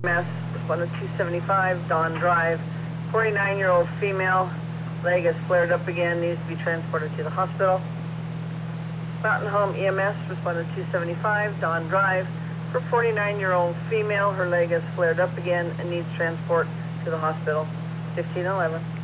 EMS, responded 275, Dawn Drive. 49-year-old female, leg has flared up again, needs to be transported to the hospital. Fountain Home EMS, responded 275, Dawn Drive. For 49-year-old female, her leg has flared up again and needs transport to the hospital. 1511.